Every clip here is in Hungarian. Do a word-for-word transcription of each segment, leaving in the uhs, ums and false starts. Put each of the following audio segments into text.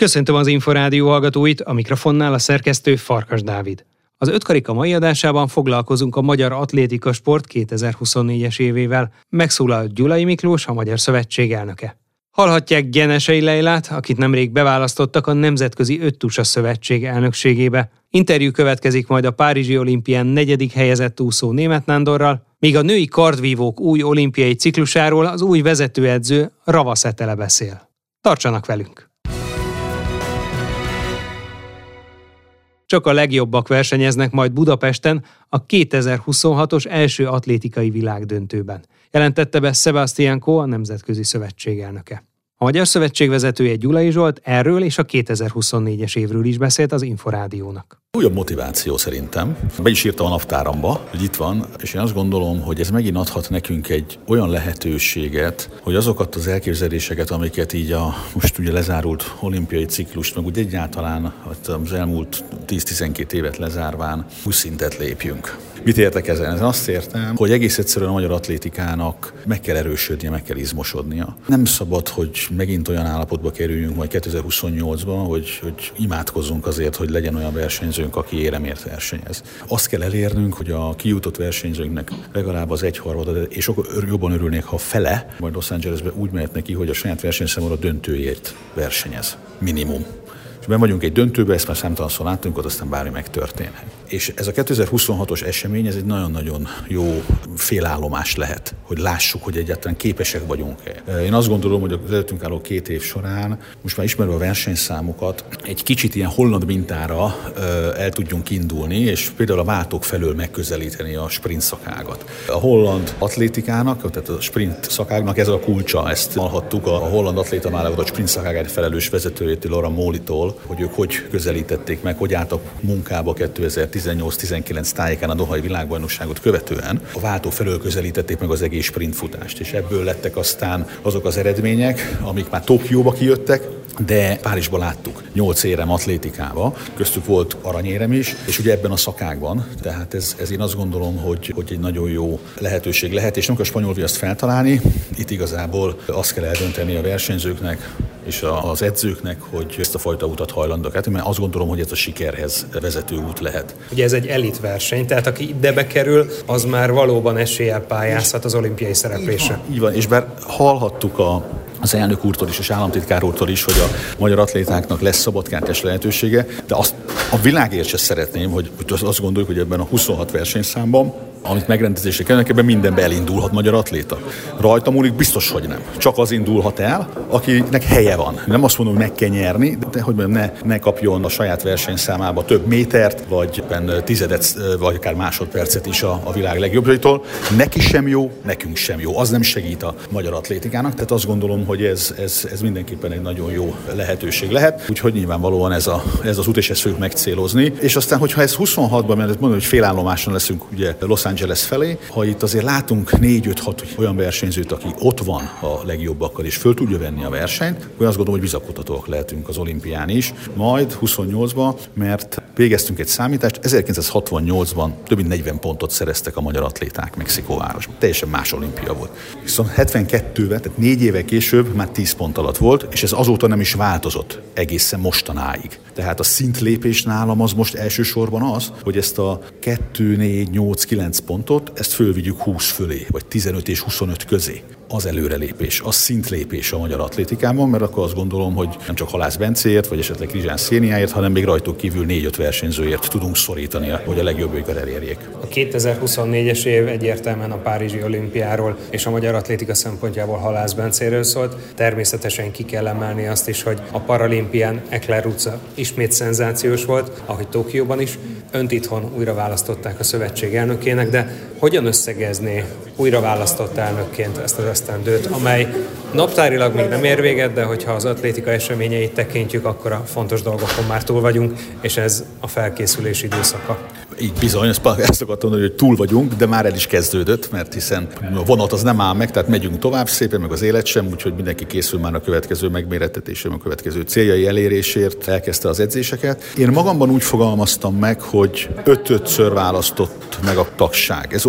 Köszöntöm az Inforádió hallgatóit, a mikrofonnál a szerkesztő Farkas Dávid. Az Ötkarika mai adásában foglalkozunk a Magyar Atlétika Sport kétezer-huszonnégyes évével. Megszólal Gyulai Miklós, a Magyar Szövetség elnöke. Hallhatják Gyenesei Leilát, akit nemrég beválasztottak a Nemzetközi Öttusa Szövetség elnökségébe. Interjú következik majd a Párizsi olimpián negyedik helyezett úszó Németh Nándorral, míg a női kardvívók új olimpiai ciklusáról az új vezetőedző Ravasz Etele beszél. Tartsanak velünk! Csak a legjobbak versenyeznek majd Budapesten a kétezer-huszonhatos első atlétikai világdöntőben, jelentette be Sebastian Coe, a Nemzetközi Szövetség elnöke. A Magyar Szövetség vezetője Gyulai Zsolt erről és a kétezer-huszonnégyes évről is beszélt az Inforádiónak. Újabb motiváció szerintem. Be is írtam a naptáramba, hogy itt van, és én azt gondolom, hogy ez megint adhat nekünk egy olyan lehetőséget, hogy azokat az elképzeléseket, amiket így a most ugye lezárult olimpiai ciklust, meg úgy egyáltalán az elmúlt tíz-tizenkét évet lezárván új szintet lépjünk. Mit értek ezen? Ez azt értem, hogy egész egyszerűen a magyar atlétikának meg kell erősödnie, meg kell izmosodnia. Nem szabad, hogy megint olyan állapotba kerüljünk majd kétezer-huszonnyolcban, hogy, hogy imádkozzunk azért, hogy legyen olyan versenyzőnk, aki éremért versenyez. Azt kell elérnünk, hogy a kijutott versenyzőnknek legalább az egyharmada, és jobban örülnék, ha fele, majd Los Angelesbe úgy mehet neki, hogy a saját versenyszámon a döntőért versenyez. Minimum. És benn vagyunk egy döntőbe, ezt már számtalanszor láttunk, ott aztán bármi megtörténhet. És ez a kétezer-huszonhatos esemény, ez egy nagyon-nagyon jó félállomás lehet, hogy lássuk, hogy egyáltalán képesek vagyunk-e. Én azt gondolom, hogy az előttünk álló két év során, most már ismerve a versenyszámokat, egy kicsit ilyen holland mintára el tudjunk indulni, és például a váltók felől megközelíteni a sprint szakágat. A holland atlétikának, tehát a sprint szakágnak ez a kulcsa, ezt hallhattuk a holland atléta válogatott sprint szakágáért felelős vezetőjétől, Laura Molitól, hogy ők hogy közelítették meg, hogy álltak munkába kétezer-tizennyolc-tizenkilenc tájékán a dohai világbajnokságot követően. A váltó felől közelítették meg az egész sprintfutást, és ebből lettek aztán azok az eredmények, amik már Tokióba kijöttek, de Párizsban láttuk nyolc érem atlétikába, köztük volt aranyérem is, és ugye ebben a szakákban, tehát ez, ez én azt gondolom, hogy, hogy egy nagyon jó lehetőség lehet, és nem kell a spanyol viaszt feltalálni, itt igazából azt kell eldönteni a versenyzőknek és az edzőknek, hogy ezt a fajta utat hajlandók át, mert azt gondolom, hogy ez a sikerhez vezető út lehet. Ugye ez egy elitverseny, tehát aki ide bekerül, az már valóban eséllyel pályázhat az olimpiai szereplésre. Így van, így van, és bár hallhattuk a az elnök úrtól is, és államtitkár úrtól is, hogy a magyar atlétáknak lesz szabadkártyás lehetősége, de azt a világért sem szeretném, hogy azt gondoljuk, hogy ebben a huszonhat versenyszámban, amit megrendezésre kellene, ebben mindenbe elindulhat magyar atléta. Rajta múlik biztos, hogy nem. Csak az indulhat el, akinek helye van. Nem azt mondom, hogy meg kell nyerni, de hogy ne, ne kapjon a saját versenyszámába több métert, vagy tizedet, vagy akár másodpercet is a, a világ legjobbjaitól. Neki sem jó, nekünk sem jó. Az nem segít a magyar atlétikának, tehát azt gondolom, hogy ez, ez, ez mindenképpen egy nagyon jó lehetőség lehet. Úgyhogy nyilvánvalóan ez, a, ez az út, és ezt fogjuk megcélozni. És aztán, hogyha ez huszonhatban, mert mondom, hogy félállomáson leszünk ugye Los Angeles felé, ha itt azért látunk négy-öt-hat olyan versenyzőt, aki ott van a legjobbakkal, és föl tudja venni a versenyt, akkor azt gondolom, hogy bizakodhatóak lehetünk az olimpián is, majd huszonnyolcban, mert végeztünk egy számítást, ezerkilencszázhatvannyolcban több mint negyven pontot szereztek a magyar atléták Mexikóvárosban. Teljesen más olimpia volt. Viszont hetvenkettőben, tehát négy éve később már tíz pont alatt volt, és ez azóta nem is változott egészen mostanáig. Tehát a szintlépés nálam az most elsősorban az, hogy ezt a kettő, négy, nyolc, kilenc pontot, ezt fölvigyük húsz fölé, vagy tizenöt és huszonöt közé. Az előrelépés, az szintlépés a magyar atlétikában, mert akkor azt gondolom, hogy nem csak Halász Bencéért, vagy esetleg Krizsán Széniáért, hanem még rajtuk kívül négy-öt versenyzőért tudunk szorítani, hogy a legjobbjukat elérjék. A kétezer-huszonnégyes év egyértelműen a Párizsi olimpiáról és a magyar atlétika szempontjából Halász Bencéről szólt. Természetesen ki kell emelni azt is, hogy a paralimpián Ekler Ruca ismét szenzációs volt, ahogy Tokióban is. Önt itthon újra választották a szövetség elnökének, de hogyan összegezné újra választott elnökként ezt az esztendőt, amely naptárilag még nem ér véget, de hogyha az atlétika eseményeit tekintjük, akkor a fontos dolgokon már túl vagyunk, és ez a felkészülés időszaka. Így bizony, ezt akartam mondani, hogy túl vagyunk, de már el is kezdődött, mert hiszen a vonat az nem áll meg, tehát megyünk tovább szépen, meg az élet sem, úgyhogy mindenki készül már a következő megmérettetésére, a következő céljai elérésért, elkezdte az edzéseket. Én magamban úgy fogalmaztam meg, hogy öt-ötször választott meg a tagság. Ez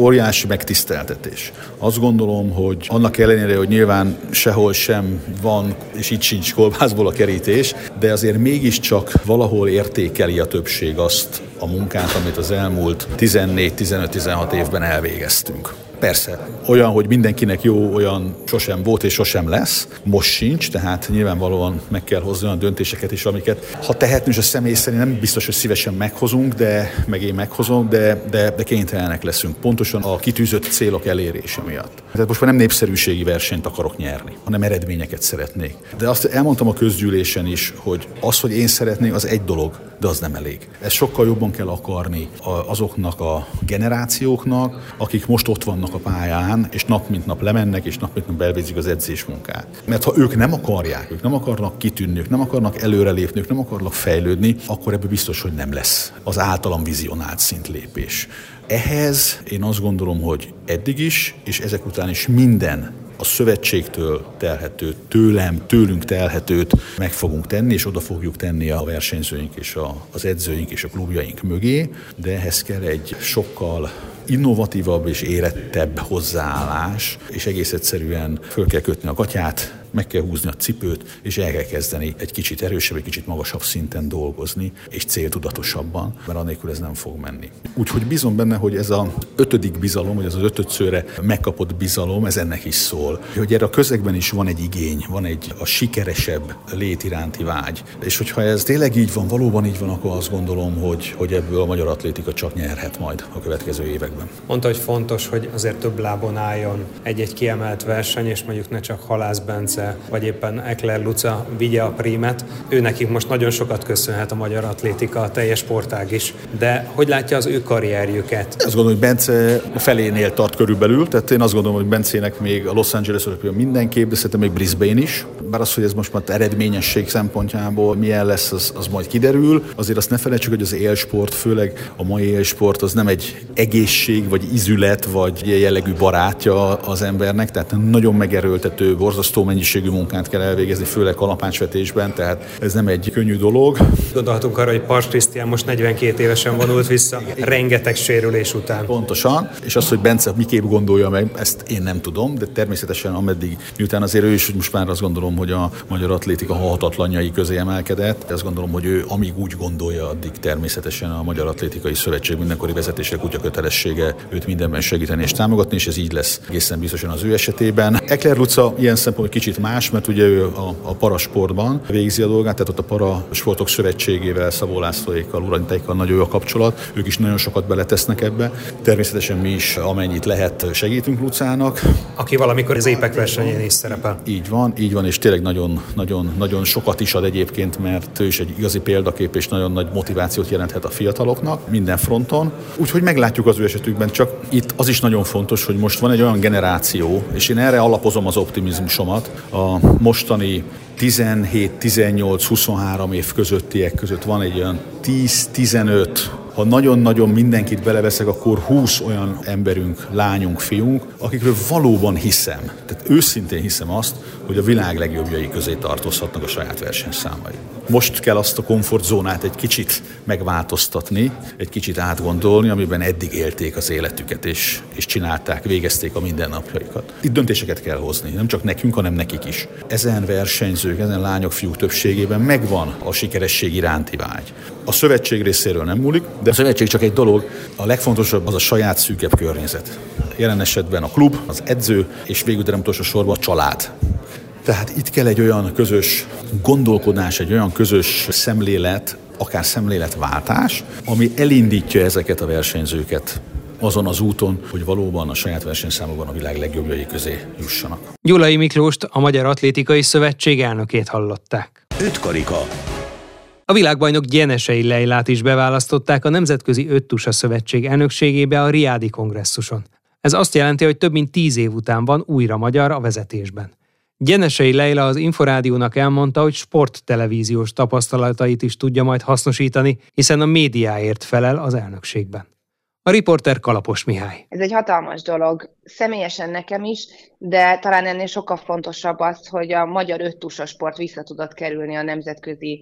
óriási megtiszteltetés. Azt gondolom, hogy annak ellenére, hogy nyilván sehol sem van, és itt sincs kolbászból a kerítés, de azért mégiscsak valahol értékeli a többség azt a munkát, amit az elmúlt tizennégy, tizenöt, tizenhat évben elvégeztünk. Persze, olyan, hogy mindenkinek jó, olyan sosem volt és sosem lesz, most sincs, tehát nyilvánvalóan meg kell hozni olyan döntéseket is, amiket ha tehetnünk, és a személy szerint nem biztos, hogy szívesen meghozunk, de meg én meghozom, de, de, de kénytelenek leszünk, pontosan a kitűzött célok elérése miatt. Tehát most már nem népszerűségi versenyt akarok nyerni, hanem eredményeket szeretnék. De azt elmondtam a közgyűlésen is, hogy az, hogy én szeretnék, az egy dolog, de az nem elég. Ezt sokkal jobban kell akarni azoknak a generációknak, akik most ott vannak a pályán, és nap mint nap lemennek, és nap mint nap elvégzik az edzésmunkát. Mert ha ők nem akarják, ők nem akarnak kitűnni, ők nem akarnak előrelépni, ők nem akarnak fejlődni, akkor ebből biztos, hogy nem lesz az általam vizionált szintlépés. Ehhez én azt gondolom, hogy eddig is, és ezek után is minden a szövetségtől telhetőt, tőlem, tőlünk telhetőt meg fogunk tenni, és oda fogjuk tenni a versenyzőink és a, az edzőink és a klubjaink mögé, de ehhez kell egy sokkal innovatívabb és érettebb hozzáállás, és egész egyszerűen föl kell kötni a gatyát, meg kell húzni a cipőt, és el kell kezdeni egy kicsit erősebb, egy kicsit magasabb szinten dolgozni, és céltudatosabban, mert annélkül ez nem fog menni. Úgyhogy bízom benne, hogy ez az ötödik bizalom, vagy ez az ötödszörre megkapott bizalom, ez ennek is szól. Hogy erre a közegben is van egy igény, van egy a sikeresebb lét iránti vágy. És hogyha ez tényleg így van, valóban így van, akkor azt gondolom, hogy, hogy ebből a magyar atlétika csak nyerhet majd a következő években. Mondta, hogy fontos, hogy azért több lábon álljon egy-egy kiemelt verseny, és mondjuk ne csak Halász Bence vagy éppen Ekler Luca vigye a prímet. Ő nekik most nagyon sokat köszönhet a magyar atlétika, a teljes sportág is. De hogy látja az ő karrierjüket? Azt gondolom, hogy Bence felénél tart körülbelül, tehát én azt gondolom, hogy Bencének még a Los Angeles Olimpián mindenképp, de szerintem még Brisbane is. Bár az, hogy ez most már eredményesség szempontjából milyen lesz, az, az majd kiderül. Azért azt ne felejtsük, hogy az élsport, főleg a mai élsport, az nem egy egészség, vagy izület, vagy ilyen jellegű barátja az embernek, tehát nagyon megerőltető, borzasztó mennyiségű munkát kell elvégezni, főleg kalapácsvetésben, tehát ez nem egy könnyű dolog. Gondolhatunk arra, hogy Pars Krisztián most negyvenkét évesen vonult vissza, rengeteg sérülés után. Pontosan, és az, hogy Bence miképp gondolja meg, ezt én nem tudom, de természetesen ameddig, miután azért ő is, hogy most már azt gondolom, hogy a magyar atlétika halhatatlanjai közé emelkedett, azt gondolom, hogy ő amíg úgy gondolja, addig természetesen a Magyar Atlétikai Szövetség mindenkori vezetése kutya kötelessége őt mindenben segíteni és támogatni, és ez így lesz egészen biztosan az ő esetében. Ekler Luca ilyen szempontból kicsit más, mert ugye ő a, a parasportban végzi a dolgát, tehát ott a Parasportok Szövetségével, Szabó Lászlóékkal, Urantaikkal nagy jó a kapcsolat, ők is nagyon sokat beletesznek ebbe. Természetesen mi is amennyit lehet segítünk Lucának. Aki valamikor az épek versenyén is szerepel. Így van, így van, és tényleg nagyon, nagyon, nagyon sokat is ad egyébként, mert ő is egy igazi példakép, és nagyon nagy motivációt jelenthet a fiataloknak minden fronton. Úgyhogy meglátjuk az ő esetükben, csak itt az is nagyon fontos, hogy most van egy olyan generáció, és én erre alapozom az optimizmusomat, a mostani tizenhét, tizennyolc, huszonhárom év közöttiek között van egy olyan tíz, tizenöt, ha nagyon-nagyon mindenkit beleveszek, akkor húsz olyan emberünk, lányunk, fiunk, akikről valóban hiszem, tehát őszintén hiszem azt, hogy a világ legjobbjai közé tartozhatnak a saját versenyszámai. Most kell azt a komfortzónát egy kicsit megváltoztatni, egy kicsit átgondolni, amiben eddig élték az életüket, és, és csinálták, végezték a mindennapjaikat. Itt döntéseket kell hozni, nem csak nekünk, hanem nekik is. Ezen versenyzők, ezen lányok, fiúk többségében megvan a sikeresség iránti vágy. A szövetség részéről nem múlik, de a szövetség csak egy dolog, a legfontosabb az a saját szűkebb környezet. Jelen esetben a klub, az edző, és végül, de nem utolsó sorban a család. Tehát itt kell egy olyan közös gondolkodás, egy olyan közös szemlélet, akár szemléletváltás, ami elindítja ezeket a versenyzőket azon az úton, hogy valóban a saját versenyszámokban a világ legjobbjai közé jussanak. Gyulai Miklóst, a Magyar Atlétikai Szövetség elnökét hallották. Ötkarika. A világbajnok Gyenesei Leilát is beválasztották a Nemzetközi Öttusa Szövetség elnökségébe a Riádi kongresszuson. Ez azt jelenti, hogy több mint tíz év után van újra magyar a vezetésben. Gyenesei Leila az Inforádiónak elmondta, hogy sporttelevíziós tapasztalatait is tudja majd hasznosítani, hiszen a médiáért felel az elnökségben. A riporter Kalapos Mihály. Ez egy hatalmas dolog, személyesen nekem is, de talán ennél sokkal fontosabb az, hogy a magyar öttusa sport vissza tudott kerülni a nemzetközi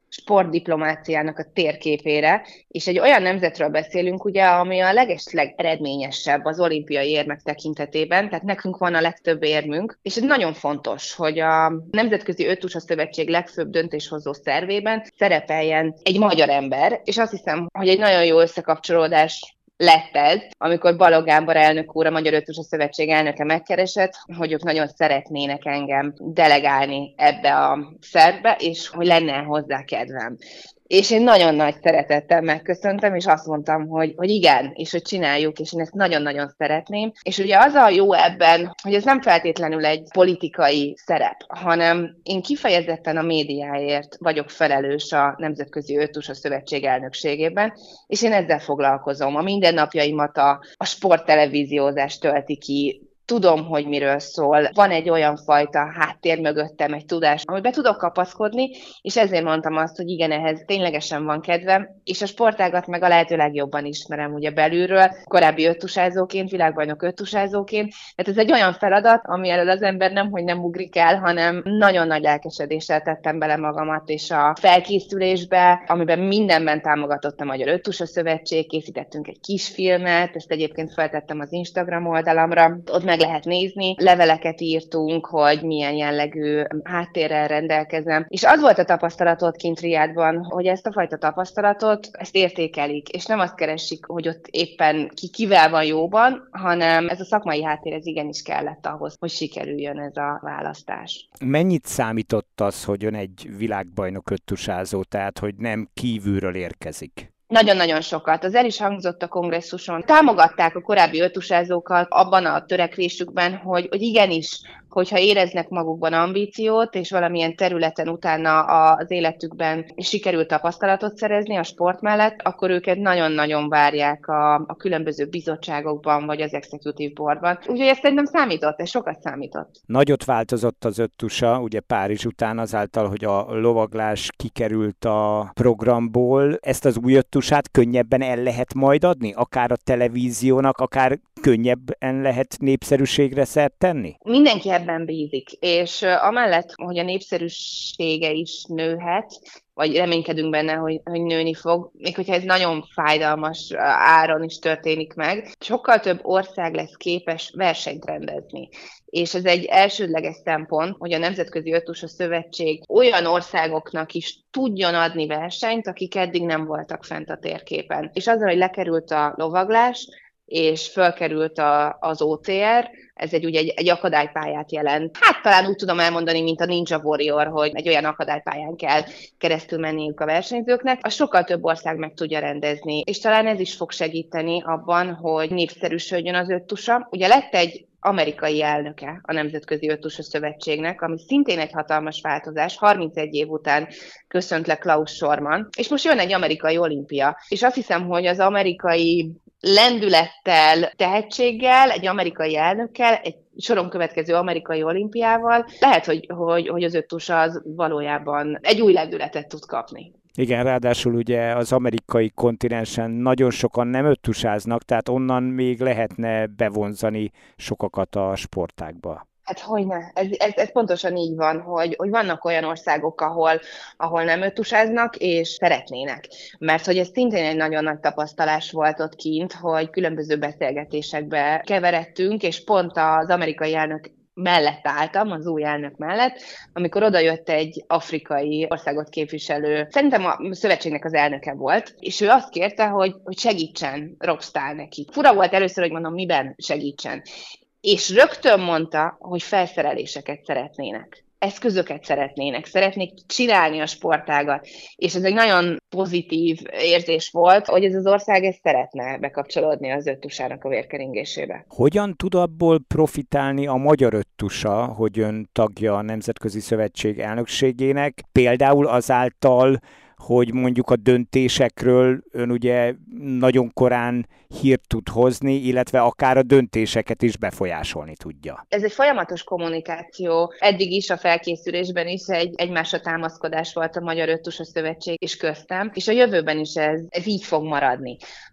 sportdiplomáciának a térképére, és egy olyan nemzetről beszélünk, ugye, ami a legesleg eredményesebb az olimpiai érmek tekintetében, tehát nekünk van a legtöbb érmünk, és ez nagyon fontos, hogy a Nemzetközi Öttusa Szövetség legfőbb döntéshozó szervében szerepeljen egy magyar ember, és azt hiszem, hogy egy nagyon jó összekapcsolódás lett ez, amikor Balogh Gábor elnök úr, a Magyar Öttusa Szövetség elnöke megkeresett, hogy ők nagyon szeretnének engem delegálni ebbe a szervbe, és hogy lenne hozzá kedvem. És én nagyon nagy szeretettel megköszöntem, és azt mondtam, hogy, hogy igen, és hogy csináljuk, és én ezt nagyon-nagyon szeretném. És ugye az a jó ebben, hogy ez nem feltétlenül egy politikai szerep, hanem én kifejezetten a médiáért vagyok felelős a Nemzetközi Öttusa Szövetség elnökségében, és én ezzel foglalkozom. A mindennapjaimat a, a sporttelevíziózás tölti ki. Tudom, hogy miről szól. Van egy olyan fajta háttér mögöttem, egy tudás, amiben tudok kapaszkodni, és ezért mondtam azt, hogy igen, ehhez ténylegesen van kedvem, és a sportágat meg a lehető legjobban ismerem ugye belülről, korábbi öttusázóként, világbajnok öttusázóként. Tehát ez egy olyan feladat, ami elől az ember nem, hogy nem ugrik el, hanem nagyon nagy lelkesedéssel tettem bele magamat, és a felkészülésbe, amiben mindenben támogatott a Magyar Öttusa Szövetség, készítettünk egy kis filmet, ezt egyébként feltettem az Instagram oldalamra, ott meg lehet nézni, leveleket írtunk, hogy milyen jellegű háttérrel rendelkezem. És az volt a tapasztalatot kint Riadban, hogy ezt a fajta tapasztalatot, ezt értékelik, és nem azt keresik, hogy ott éppen ki kivel van jóban, hanem ez a szakmai háttér, ez igenis kellett ahhoz, hogy sikerüljön ez a választás. Mennyit számított az, hogy ön egy világbajnok öttusázó, tehát hogy nem kívülről érkezik? Nagyon-nagyon sokat. Az el is hangzott a kongresszuson. Támogatták a korábbi öttusázókat abban a törekvésükben, hogy, hogy igenis, hogyha éreznek magukban ambíciót, és valamilyen területen utána az életükben sikerült tapasztalatot szerezni a sport mellett, akkor őket nagyon-nagyon várják a, a különböző bizottságokban, vagy az executive boardban. Úgyhogy ezt szerintem számított, ez sokat számított. Nagyot változott az öttusa, ugye Párizs után azáltal, hogy a lovaglás kikerült a programból. Ezt az új öttusát könnyebben el lehet majd adni? Akár a televíziónak, akár könnyebben lehet népszerűségre szert tenni? Mindenki ebben bízik, és amellett, hogy a népszerűsége is nőhet, vagy reménykedünk benne, hogy, hogy nőni fog, még hogyha ez nagyon fájdalmas áron is történik meg, sokkal több ország lesz képes versenyt rendezni. És ez egy elsődleges szempont, hogy a Nemzetközi Öttusa Szövetség olyan országoknak is tudjon adni versenyt, akik eddig nem voltak fent a térképen. És azzal, hogy lekerült a lovaglás, és fölkerült a, az o té er, ez egy, ugye egy, egy akadálypályát jelent. Hát talán úgy tudom elmondani, mint a Ninja Warrior, hogy egy olyan akadálypályán kell keresztül menniük a versenyzőknek, azt sokkal több ország meg tudja rendezni. És talán ez is fog segíteni abban, hogy népszerűsödjön az öttusa. Ugye lett egy amerikai elnöke a Nemzetközi Öttusa Szövetségnek, ami szintén egy hatalmas változás, harmincegy év után köszönt le Klaus Schormann, és most jön egy amerikai olimpia. És azt hiszem, hogy az amerikai lendülettel, tehetséggel, egy amerikai elnökkel, egy soron következő amerikai olimpiával, lehet, hogy, hogy, hogy az öttusa az valójában egy új lendületet tud kapni. Igen, ráadásul ugye az amerikai kontinensen nagyon sokan nem öttusáznak, tehát onnan még lehetne bevonzani sokakat a sportágba. Hát hogyne, ez, ez, ez pontosan így van, hogy, hogy vannak olyan országok, ahol, ahol nem öttusáznak, és szeretnének. Mert hogy ez szintén egy nagyon nagy tapasztalás volt ott kint, hogy különböző beszélgetésekbe keveredtünk, és pont az amerikai elnök mellett álltam, az új elnök mellett, amikor odajött egy afrikai országot képviselő, szerintem a szövetségnek az elnöke volt, és ő azt kérte, hogy, hogy segítsen Rob Stahl neki. Fura volt először, hogy mondom, miben segítsen. És rögtön mondta, hogy felszereléseket szeretnének. Eszközöket szeretnének, szeretnék csinálni a sportágat, és ez egy nagyon pozitív érzés volt, hogy ez az ország ezt szeretne bekapcsolódni az öttusának a vérkeringésébe. Hogyan tud abból profitálni a magyar öttusa, hogy ön tagja a Nemzetközi Szövetség elnökségének, például azáltal, hogy mondjuk a döntésekről ön ugye nagyon korán hírt tud hozni, illetve akár a döntéseket is befolyásolni tudja. Ez egy folyamatos kommunikáció. Eddig is a felkészülésben is egy egymásra támaszkodás volt a Magyar Öttusa Szövetség és köztem, és a jövőben is ez, ez így fog maradni.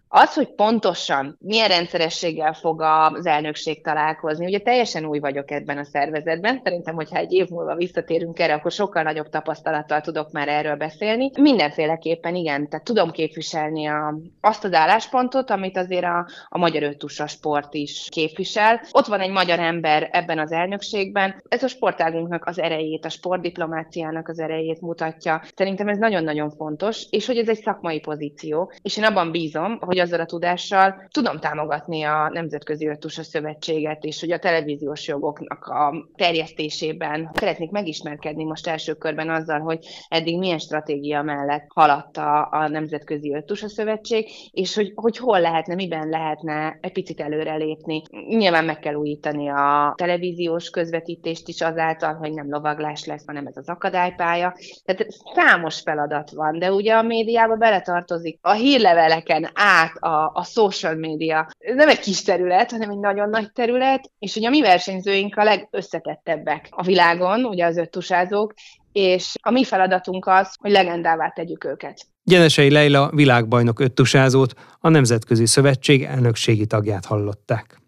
Az, hogy pontosan milyen rendszerességgel fog az elnökség találkozni, ugye teljesen új vagyok ebben a szervezetben, szerintem, hogyha egy év múlva visszatérünk erre, akkor sokkal nagyobb tapasztalattal tudok már erről beszélni. Mindenféleképpen igen, tehát tudom képviselni a, azt az álláspontot, amit azért a, a magyar öttusa sport is képvisel. Ott van egy magyar ember ebben az elnökségben, ez a sportágunknak az erejét, a sportdiplomáciának az erejét mutatja. Szerintem ez nagyon-nagyon fontos, és hogy ez egy szakmai pozíció, és én abban bízom, hogy azzal a tudással tudom támogatni a Nemzetközi Öttusa Szövetséget, és hogy a televíziós jogoknak a terjesztésében szeretnék megismerkedni most első körben azzal, hogy eddig milyen stratégia mellett haladt a, a Nemzetközi Öttusa Szövetség, és hogy, hogy hol lehetne, miben lehetne egy picit előrelépni. Nyilván meg kell újítani a televíziós közvetítést is azáltal, hogy nem lovaglás lesz, hanem ez az akadálypálya. Tehát számos feladat van, de ugye a médiába beletartozik a hírleveleken át A, a social media. Ez nem egy kis terület, hanem egy nagyon nagy terület, és ugye a mi versenyzőink a legösszetettebbek a világon, ugye az öttusázók, és a mi feladatunk az, hogy legendává tegyük őket. Gyenesei Leila világbajnok öttusázót, a Nemzetközi Szövetség elnökségi tagját hallották.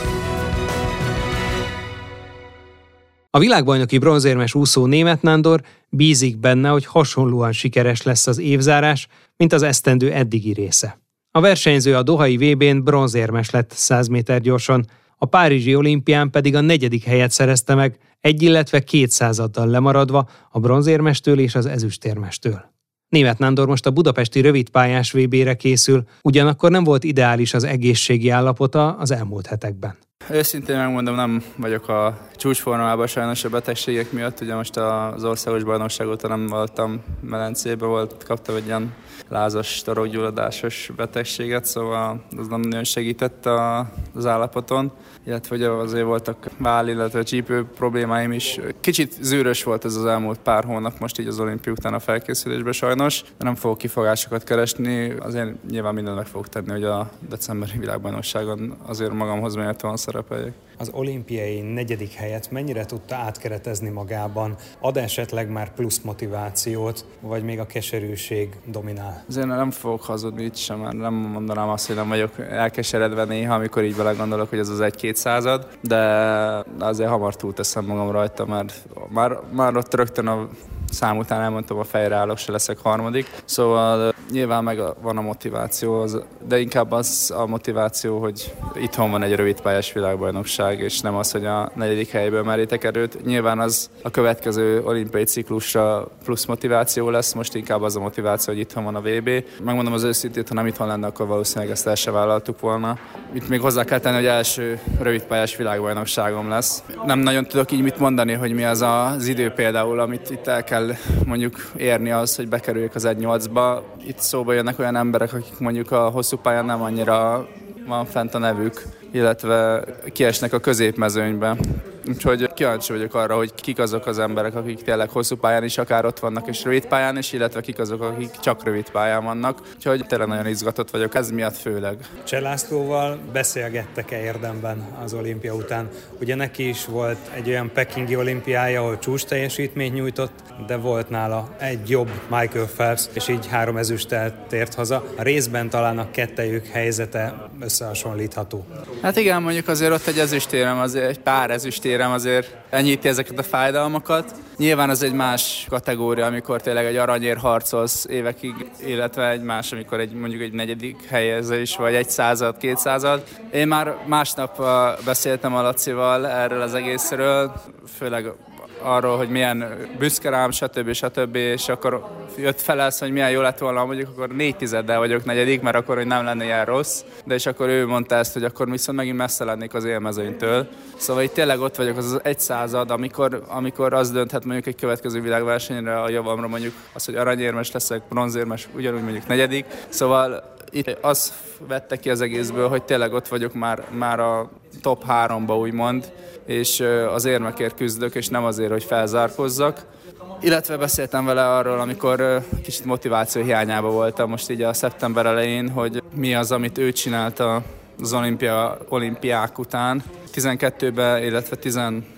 A világbajnoki bronzérmes úszó Németh Nándor bízik benne, hogy hasonlóan sikeres lesz az évzárás, mint az esztendő eddigi része. A versenyző a dohai vé bén bronzérmes lett száz méter gyorsan, a párizsi olimpián pedig a negyedik helyet szerezte meg, egy, illetve két századdal lemaradva a bronzérmestől és az ezüstérmestől. Németh Nándor most a budapesti rövidpályás vé bére készül, ugyanakkor nem volt ideális az egészségi állapota az elmúlt hetekben. Őszintén megmondom, nem vagyok a csúcsformában sajnos a betegségek miatt. Ugye most az országos bajnokság óta nem voltam Melencébe, volt, kaptam egy ilyen lázas, torokgyulladásos betegséget, szóval az nem nagyon segített az állapoton, illetve hogy azért voltak váll, illetve csípő problémáim is. Kicsit zűrös volt ez az elmúlt pár hónap most így az olimpia után a felkészülésben sajnos, de nem fogok kifogásokat keresni, azért nyilván mindent meg fogok tenni, hogy a decemberi világbajnokságon azért magamhoz méltóan szerepeljek. Az olimpiai negyedik helyet mennyire tudta átkeretezni magában? Ad esetleg már plusz motivációt, vagy még a keserűség dominál? Azért nem fogok hazudni itt sem, mert nem mondanám azt, hogy nem vagyok elkeseredve néha, amikor így belegondolok, hogy ez az egy-két század, de azért hamar túlteszem magam rajta, mert már, már ott rögtön a szám után elmondtam, a fejre állok, se leszek harmadik. Szóval nyilván meg van a motiváció, de inkább az a motiváció, hogy itthon van egy rövidpályás világbajnokság, és nem az, hogy a negyedik helyből merítek erőt. Nyilván az a következő olimpiai ciklusra plusz motiváció lesz, most inkább az a motiváció, hogy itthon van a vé bé. Megmondom az őszintét, ha nem itthon lenne, akkor valószínűleg ezt el se vállaltuk volna. Itt még hozzá kell tenni, hogy első rövidpályás világbajnokságom lesz. Nem nagyon tudok így mit mondani, hogy mi az az idő például, amit itt el kell mondjuk érni az, hogy bekerüljek az egy nyolcba. Itt szóba jönnek olyan emberek, akik mondjuk a hosszú pályán nem annyira van fent a nevük, illetve kiesnek a középmezőnybe. Úgyhogy kíváncsi vagyok arra, hogy kik azok az emberek, akik tényleg hosszú pályán is akár ott vannak, és rövid pályán is, illetve kik azok, akik csak rövid pályán vannak. Úgyhogy tényleg nagyon izgatott vagyok, ez miatt főleg. Cseh Lászlóval beszélgettek-e érdemben az olimpia után? Ugye neki is volt egy olyan pekingi olimpiája, ahol csúcs teljesítményt nyújtott, de volt nála egy jobb Michael Phelps, és így három ezüsttel tért haza. A részben talán a kettejük helyzete összehasonlítható. Hát igen, mondjuk azért ott egy ezüstérem, azért egy pár ezüstérem azért enyhíti ezeket a fájdalmakat. Nyilván az egy más kategória, amikor tényleg egy aranyért harcolsz évekig, illetve egy más, amikor egy, mondjuk egy negyedik helyezés, vagy egy század, két század. Én már másnap beszéltem a Lacival erről az egészről, főleg arról, hogy milyen büszke rám, stb. stb. És akkor jött fel ez, hogy milyen jó lett volna, mondjuk akkor négy tizeddel vagyok negyedik, mert akkor hogy nem lenne ilyen rossz. De és akkor ő mondta ezt, hogy akkor viszont megint messze lennék az élmezőnytől. Szóval itt tényleg ott vagyok, az az egy század, amikor, amikor az dönthet mondjuk egy következő világversenyre a javamra, mondjuk az, hogy aranyérmes leszek, bronzérmes, ugyanúgy mondjuk negyedik. Szóval itt az vette ki az egészből, hogy tényleg ott vagyok már, már a top háromba úgymond, és az érmekért küzdök, és nem azért, hogy felzárkozzak. Illetve beszéltem vele arról, amikor kicsit motiváció hiányában voltam most így a szeptember elején, hogy mi az, amit ő csinált az olimpia, olimpiák után. tizenkettőben, illetve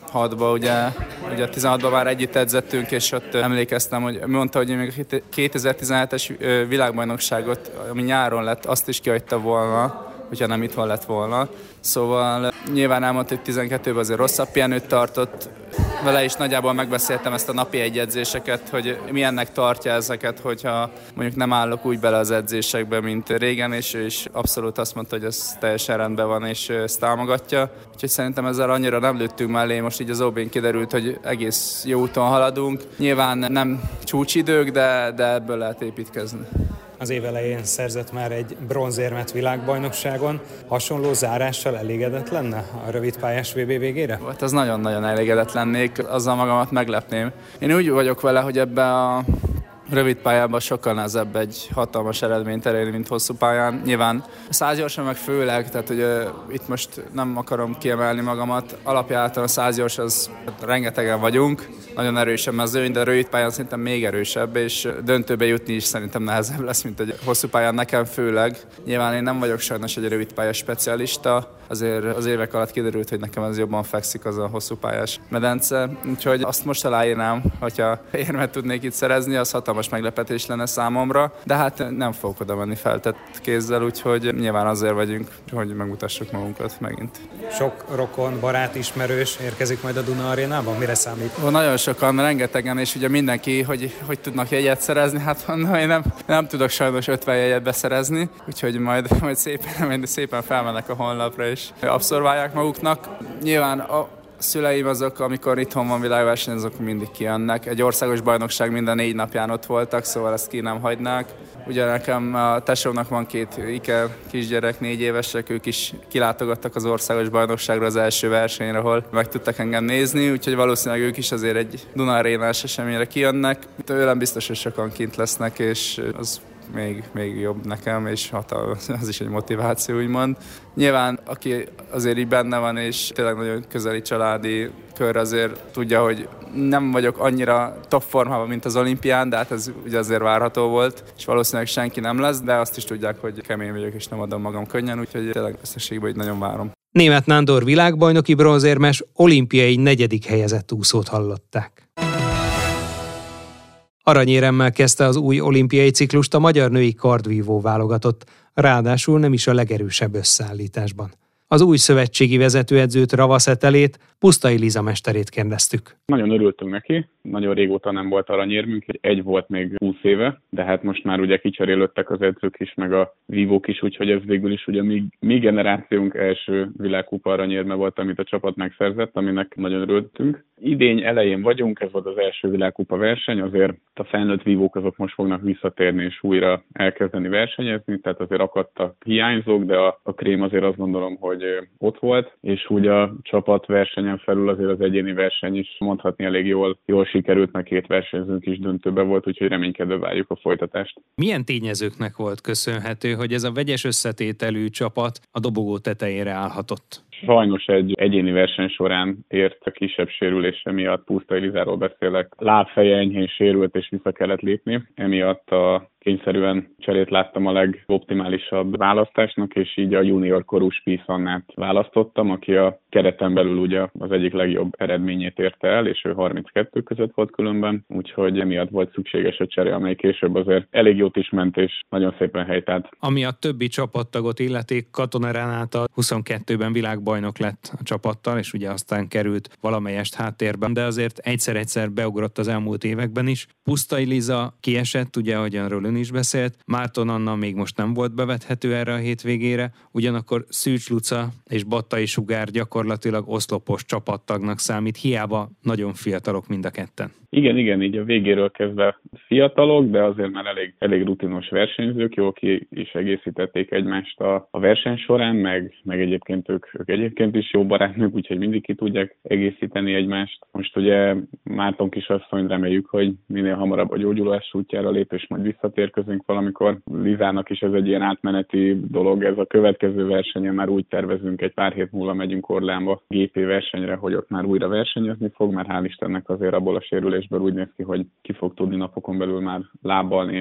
tizenhatban, ugye, ugye tizenhatban már együtt edzettünk, és ott emlékeztem, hogy mondta, hogy még a kétezer-tizenhetes világbajnokságot, ami nyáron lett, azt is kihagyta volna, hogyha nem itthon lett volna. Szóval nyilván elmondta, hogy tizenkettőben azért rosszabb pihenőt tartott. Vele is nagyjából megbeszéltem ezt a napi egyedzéseket, hogy milyennek tartja ezeket, hogyha mondjuk nem állok úgy bele az edzésekbe, mint régen, és ő is abszolút azt mondta, hogy ez teljesen rendben van, és ezt támogatja. Úgyhogy szerintem ezzel annyira nem lőttünk mellé, most így az ó bén kiderült, hogy egész jó úton haladunk. Nyilván nem csúcsidők, de, de ebből lehet építkezni. Az év elején szerzett már egy bronzérmet világbajnokságon. Hasonló zárással elégedett lenne a rövidpályás vé bé végére? Hát az nagyon-nagyon elégedett lennék, azzal magamat meglepném. Én úgy vagyok vele, hogy ebbe a rövid pályában sokkal nehezebb egy hatalmas eredményt elérni, mint hosszú pályán. Nyilván százgyorsan meg főleg, tehát hogy uh, itt most nem akarom kiemelni magamat. Alapjáltalán a százgyors az rengetegen vagyunk, nagyon erős a mezőny, de a rövid pályán szerintem még erősebb, és döntőbe jutni is szerintem nehezebb lesz, mint egy hosszú pályán nekem főleg. Nyilván én nem vagyok sajnos egy rövid pályás specialista, azért az évek alatt kiderült, hogy nekem ez jobban fekszik az a hosszú pályás medence, úgyhogy azt most aláírnám, hogyha érmet tudnék itt szerezni, az hatalmas meglepetés lenne számomra, de hát nem fogok oda menni feltett kézzel, úgyhogy nyilván azért vagyunk, hogy megmutassuk magunkat megint. Sok rokon, barát, ismerős érkezik majd a Duna Arénában? Mire számít? Ó, nagyon sokan, rengetegen, és ugye mindenki, hogy, hogy tudnak jegyet szerezni, hát mondom, én nem, nem tudok sajnos ötven jegyet beszerezni, úgyhogy majd, majd szépen, majd szépen felmennek a honlapra, és abszorválják maguknak. Nyilván a szüleim azok, amikor itthon van világverseny, azok mindig kijönnek. Egy országos bajnokság minden négy napján ott voltak, szóval ezt ki nem hagynák. Ugye nekem a tesómnak van két iker kisgyerek, négy évesek, ők is kilátogattak az országos bajnokságra az első versenyre, ahol meg tudtak engem nézni, úgyhogy valószínűleg ők is azért egy Duna Arénás eseményre kijönnek. Tőlem biztos, hogy sokan kint lesznek, és az még, még jobb nekem, és hatalmas, az is egy motiváció, úgymond. Nyilván, aki azért így benne van, és tényleg nagyon közeli családi kör, azért tudja, hogy nem vagyok annyira top formában, mint az olimpián, de hát ez ugye azért várható volt, és valószínűleg senki nem lesz, de azt is tudják, hogy kemény vagyok, és nem adom magam könnyen, úgyhogy tényleg összességben nagyon várom. Németh Nándor világbajnoki bronzérmes, olimpiai negyedik helyezett úszót hallották. Aranyéremmel kezdte az új olimpiai ciklust a magyar női kardvívó válogatott, ráadásul nem is a legerősebb összeállításban. Az új szövetségi vezetőedzőt, Ravasz Etelét, Pusztai Liza mesterét kérdeztük. Nagyon örültünk neki, nagyon régóta nem volt aranyérmünk, egy volt még húsz éve, de hát most már ugye kicserélődtek az edzők is, meg a vívók is, úgyhogy ez végül is ugye mi, mi generációnk első világkupa aranyérme volt, amit a csapat megszerzett, aminek nagyon örültünk. Idény elején vagyunk, ez volt az első világkupa verseny, azért a felnőtt vívók azok most fognak visszatérni és újra elkezdeni versenyezni, tehát azért akadtak hiányzók, de a, a krém azért azt gondolom, hogy ott volt, és úgy a csapat versenyen felül azért az egyéni verseny is mondhatni elég jól, jól sikerült, mert két versenyzőnk is döntőbe volt, úgyhogy reménykedve várjuk a folytatást. Milyen tényezőknek volt köszönhető, hogy ez a vegyes összetételű csapat a dobogó tetejére állhatott? Sajnos egy egyéni verseny során ért a kisebb sérülése miatt, Pusztai Lizáról beszélek, lábfeje enyhén sérült és vissza kellett lépni, emiatt a kényszerűen cserét láttam a legoptimálisabb választásnak, és így a junior korú Spies Annát választottam, aki a kereten belül ugye az egyik legjobb eredményét érte el, és ő harminckettő között volt különben, úgyhogy emiatt volt szükséges a csere, amely később azért elég jót is ment, és nagyon szépen helytált. Ami a többi csapattagot illeti, Katona Renáta huszonkettőben világbajnok lett a csapattal, és ugye aztán került valamelyest háttérben, de azért egyszer-egyszer beugrott az elmúlt években is. Pusztai Liza kiesett, ugye, ahogyan ön is beszélt, Márton Anna még most nem volt bevethető erre a hétvégére, ugyanakkor Szűcs Luca és Battai Sugár gyakorlatilag oszlopos csapattagnak számít, hiába nagyon fiatalok mind a ketten. Igen, igen, így a végéről kezdve fiatalok, de azért már elég, elég rutinos versenyzők, jól ki is egészítették egymást a, a verseny során, meg, meg egyébként ők, ők egyébként is jó barátnők, úgyhogy mindig ki tudják egészíteni egymást. Most ugye Márton kisasszony, reméljük, hogy minél hamarabb a gyógyulás útjára lép, és majd visszatérkezünk valamikor. Lizának is ez egy ilyen átmeneti dolog, ez a következő versenyen már úgy tervezünk, egy pár hét múlva megyünk Orlánba gé pé versenyre, hogy ott már újra versenyezni fog, mert hál' Istennek azért abból a sérülésből úgy néz ki, hogy ki fog tudni napokon belül már lábalni és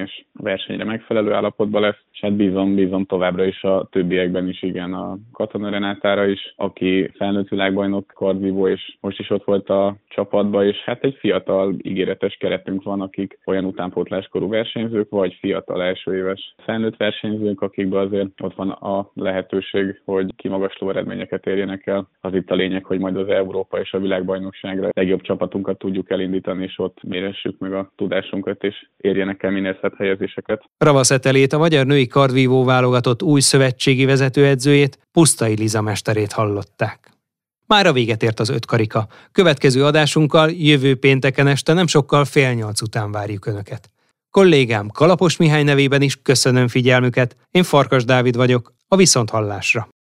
versenyre megfelelő állapotban lesz, és hát bízom, bízom továbbra is a többiekben is, igen, a Katona Renátára is, aki felnőtt világbajnok kardvívó, és most is ott volt a csapatban, és hát egy fiatal, ígéretes keretünk van, akik olyan utánpótláskorú versenyzők, vagy fiatal első éves felnőtt versenyzők, akikben azért ott van a lehetőség, hogy kimagasló eredményeket érjenek el. Az itt a lényeg, hogy majd az Európa és a világbajnokságra legjobb csapatunkat tudjuk elindítani, és ott méressük meg a tudásunkat, és érjenek el minél szebb helyezéseket. Ravasz Etelét, a magyar női kardvívó válogatott új szövetségi vezetőedzőjét, Pusztai Liza mesterét hallották. Mára véget ért az öt karika. Következő adásunkkal jövő pénteken este nem sokkal fél nyolc után várjuk Önöket. Kollégám Kalapos Mihály nevében is köszönöm figyelmüket, én Farkas Dávid vagyok, a viszonthallásra.